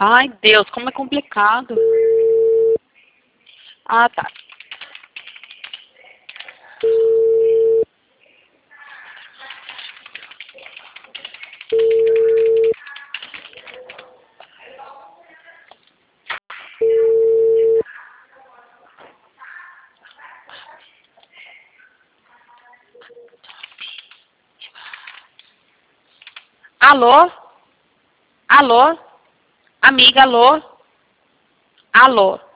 Ai, Deus, como é complicado. Ah, tá. Alô? Alô? Amiga, alô? Alô?